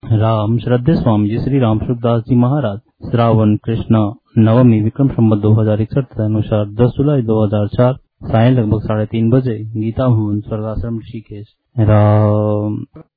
राम श्रद्धेय स्वामी जी श्री राम सुखदास जी महाराज श्रावण कृष्ण नवमी विक्रम संवत 2061 अनुसार 10 जुलाई 2004 साय लगभग 3:30 बजे गीता भवन स्वर्गाश्रम ऋषिकेश। राम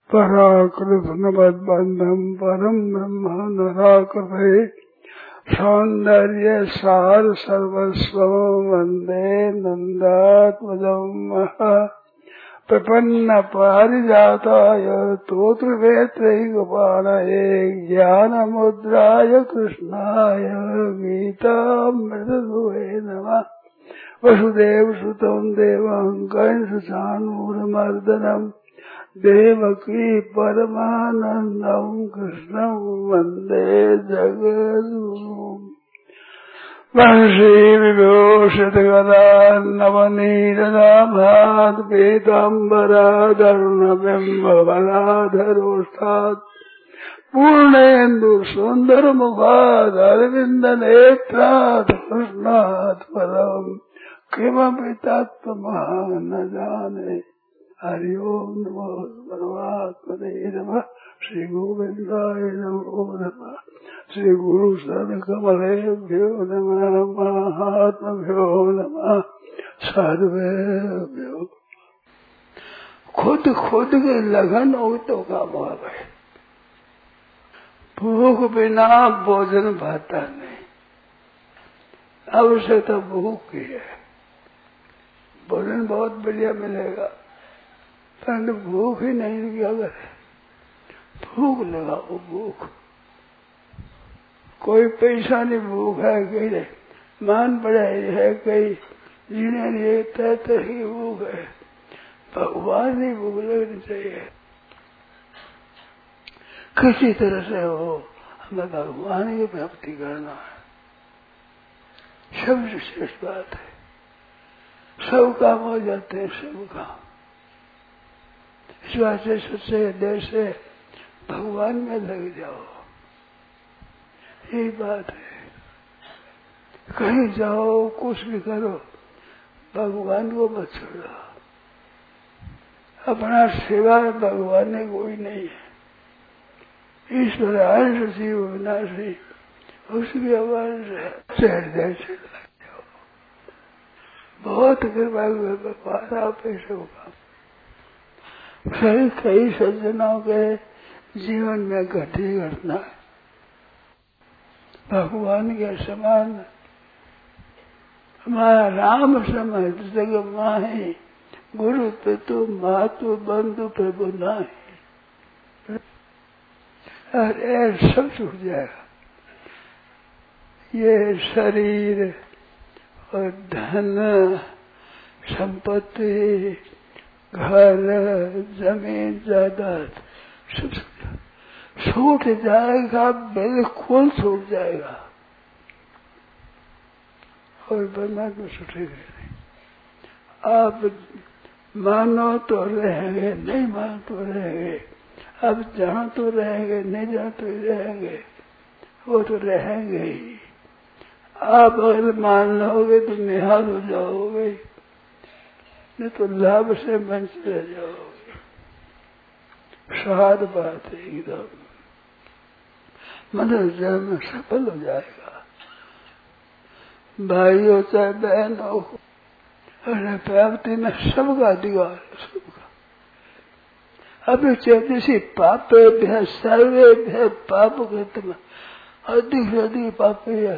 पराकृतबंधम परम ब्रह्म नराकृते सौंदर्य सार सर्वस्व वंदे नंदात्मजम् प्रपन्न पारिजाताय तोत्रवेत्रैकपाणये ज्ञानमुद्राय कृष्णाय गीतामृतदुहे नमः। वसुदेवसुतं देवं कंसचाणूरमर्दनम् देवकी परमानन्दं कृष्णं वन्दे जगद्गुरुम्। वंशी विभूषितगदा नवनीतनाभात् पीताम्बरादरुणबिम्बफलाधरोष्ठात् पूर्णेन्दुसुन्दरमुखात् अरविन्दनेत्रात् कृष्णात् परं किमपि तत्त्वमहं न जाने। हरि ओम नमो परमात्मने नमः। श्री गोविंदाय नमो नमः। श्री गुरु शरण कमलेभ्यो नमः। महात्मभ्यो नमः। सर्वेभ्यो। खुद के लगन हो तो काम हो गए। भूख बिना भोजन भाता नहीं। आवश्यकता भूख की है। भोजन बहुत बढ़िया मिलेगा, परंतु भूख ही नहीं लगी। अगर भूख लगाओ, भूख कोई पैसा नहीं, भूख है कहीं मान पढ़ाई है, कहीं जीने लिए तरह की भूख है। भगवान ही भूख लगनी चाहिए किसी तरह से हो। हमें भगवान की प्राप्ति करना है, सबसे श्रेष्ठ बात है। सब काम हो जाते हैं, सब काम। इस वास्ते सच्चे हृदय से भगवान में लग जाओ, यही बात है। कहीं जाओ, कुछ भी करो, भगवान को मत छोड़ो। अपना सेवा भगवान ने कोई नहीं है। ईश्वर अंश जीव विनाशी, उसकी अंश है। हृदय से लग जाओ। बहुत कृपा भगवान आप सब काम। कई सज्जनों के जीवन में घटी घटना है। भगवान के समान हमारा राम समय जग माही, गुरु पितु मातु बंधु प्रभु नाही। अरे सब छूट जाएगा। ये शरीर और धन संपत्ति, घर जमीन जायदाद सब छूट जाएगा, बिल्कुल छूट जाएगा। और परमात्मा छूटेगा नहीं। आप मानो तो रहेंगे, नहीं मानो तो रहेंगे। अब जहाँ तो रहेंगे, नहीं जहाँ तो रहेंगे, वो तो रहेंगे ही। आप अगर मान लोगे तो निहाल हो जाओगे, नहीं तो लाभ से वंचित रह जाओगे। सार बात है एकदम। मनुष्य जन्म सफल हो जाएगा। भाइयों चाहे बहन हो, प्राप्ति में सबका अधिकार है, सबका। अभी चेतसी पापे भय सर्वे भय पाप कृतम, अधिक से अधिक पाप है।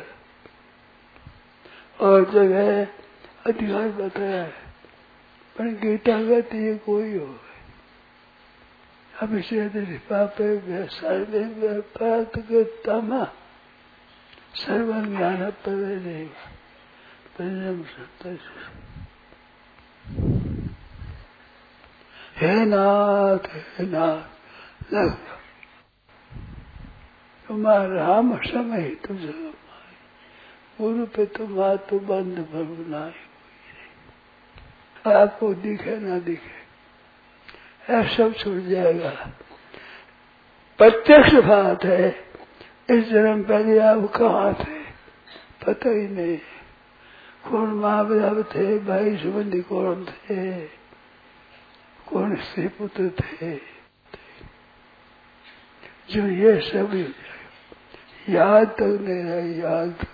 और जगह अधिकार बताया है, पर गीता कहती है कोई हो। अभी चेतसी पापे भय सर्वे भय पाप कृतम, सर्व ज्ञान प्रवेदेव परिणम सत्य। हे नाथ लग तुम्हारा राम समय तुझे गुरु पे तुम मातु बंद प्रभु नाई। आपको दिखे ना दिखे, ऐसा सब छूट जाएगा। प्रत्यक्ष बात है। इस जन्म पहले आप कहाँ थे पता ही नहीं। कौन माँ बाप थे, भाई संबंधी कौन थे, कौन स्त्री पुत्र थे। जो ये सब ही हो जाएगा, याद तक नहीं रहे, याद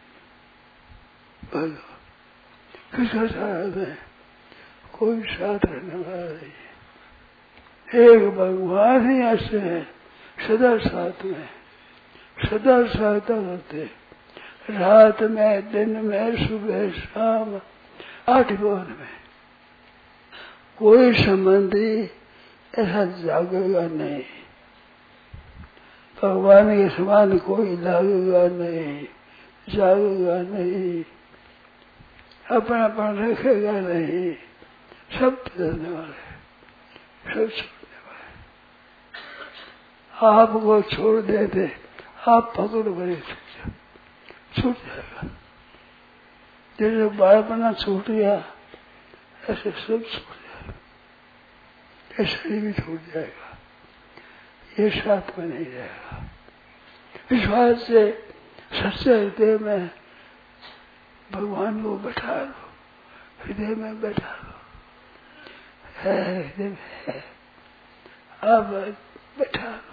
बोलो किसका साथ है? कोई साथ रहने वाला नहीं। एक भगवान ही ऐसे है, सदा साथ में, सदा सहायता करते, रात में, दिन में, सुबह शाम, 8 पहर में। कोई संबंधी ऐसा जागेगा नहीं, भगवान के समान कोई लागेगा नहीं, जागेगा नहीं, अपनापन रखेगा नहीं, सब बदलने वाले, सब छोड़ने वाले। आपको छोड़ देते, आप पकड़ बड़े छूट जाएगा। जैसे बालपना छूट गया, ऐसे सब छूट जाएगा, ये शरीर भी छूट जाएगा, ये साथ में नहीं रहेगा। इस बात से सच्चे हृदय में भगवान को बैठा लो, हृदय में बैठा लो, है हृदय में है, अब बैठा लो।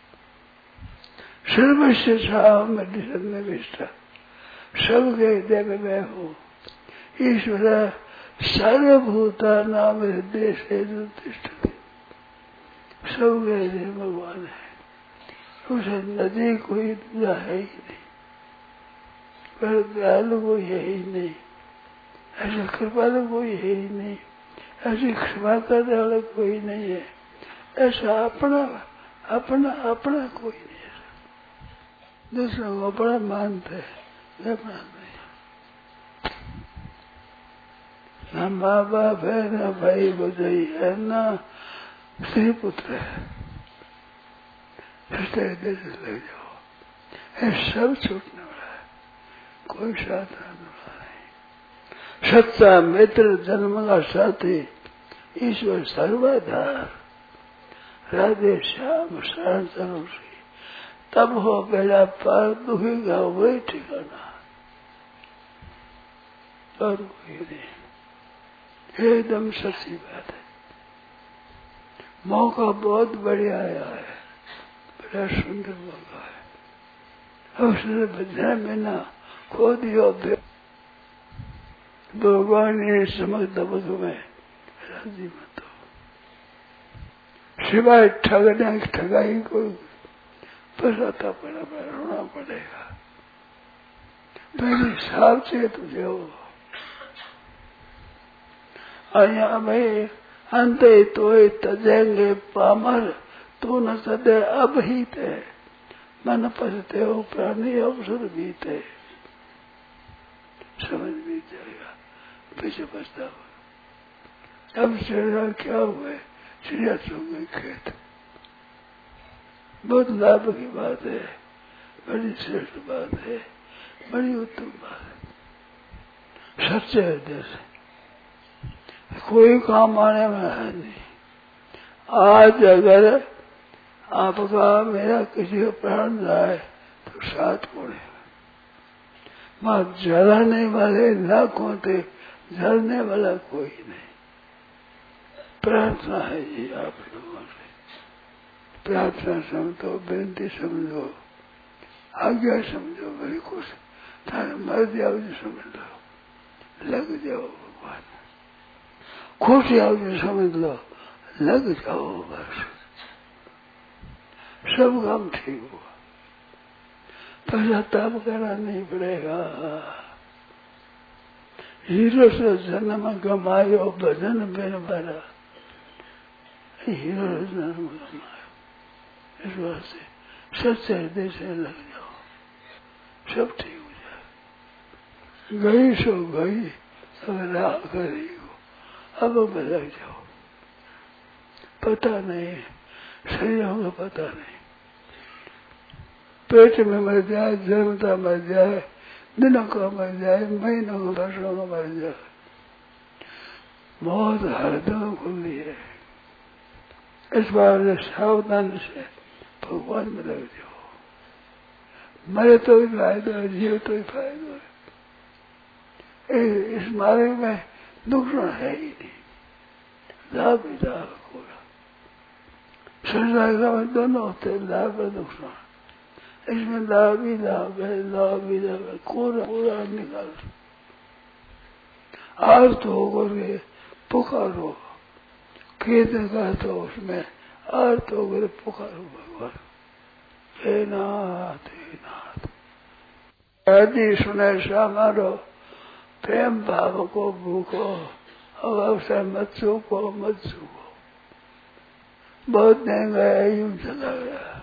सर्वस्व साम में विष्टा, सबके हृदय में मैं हूँ। ईश्वर सर्वभूता नाम हृदय से तिष्ठति, सबके हृदय में भगवान है, उसे नदी कोई दूसरा है ही नहीं, पर दयालु कोई है ही नहीं, ऐसा कृपालु कोई है ही नहीं, ऐसी क्षमा करने वाला कोई नहीं है, ऐसा अपना अपना अपना कोई नहीं है। दूसरों को अपना मानते हैं, अपना नहीं। न माँ बाप है, न भाई भौजाई है, न स्त्री पुत्र है, हृदय से लग जाओ, ये सब छूटने वाला है, कोई साथ रहने वाला नहीं। सच्चा मित्र, जन्म का साथी, ईश्वर सर्वाधार, राधे श्याम शरण चलो श्री, तब हो बेड़ा पार, दुखी का वही ठिकाना, और कोई नहीं। एकदम सच्ची बात है। मौका बहुत बढ़िया आया है, बड़ा सुंदर मौका है। उसने बजना में ना खो दियो, भगवान ने समझ दबक में राजी मत हो, सिवाय ठगने ठगाई कोई पसाता पड़ा रोना पड़ेगा। पहले सावचेत हो जाओ। अया भाई अंत तो तजेंगे पामर, तो न सदे अब ही थे, मन पसते हो प्राणी अवसर बीते, समझ भी जाएगा, पीछे पछतावा। अब चिड़िया क्या हुए, चिड़िया सो गई खेत, बहुत लाभ की बात है, बड़ी श्रेष्ठ बात है, बड़ी उत्तम बात है। सच्चे हृदय से कोई काम आने में है नहीं। आज अगर आपका मेरा किसी का प्राण जाए तो 7 पुण्य, मां जलाने वाले लाखों थे, जलने वाला कोई नहीं। प्रार्थना है जी आप लोगों से, प्रार्थना समझो, विनती समझो, आज्ञा समझो, बड़ी कुछ थाने मर जाओ जो समझ लो, लग जाओ भगवान, खुश जाओ जो समझ लो, लग जाओ, बस सब काम ठीक हुआ। पश्चाताप करना नहीं पड़ेगा। हीरो से जन्म कमायो, भजन बिन भरा, हीरो से जन्म कमायो। इस वास्ते सच्चे हृदय से लग जाओ, सब ठीक हो जाए। गई सो गई, अब राह करी हो, अब लग जाओ। पता नहीं, शरीरों का पता नहीं, पेट में मर जाए, जन्मता मर जाए, दिनों का मर जाए, महीनों का, वर्षों का मर जाए, मौत हरदम खुली है। इस बार सावधान से भगवान में लग जाओ। मरे तो ही फायदा है, जीव तो ही फायदा है। इस मार्ग में नुकसान है ही नहीं, लाभ ही लाभ होगा। संसार में दोनों होते हैं, लाभ और नुकसान। इसमें लाभ ही लाभ है, लाभ ही लाभ है, पूरा निकाल। आर्त होकर के पुकारो, कीर्तन का तो उसमें आर्त होकर पुकारो भगवान, हे नाथ हे नाथ। यदि सुने सामारो प्रेम भाव को भूखो, अब अवसर मत चूको, बहुत महंगा है, यूं चला गया।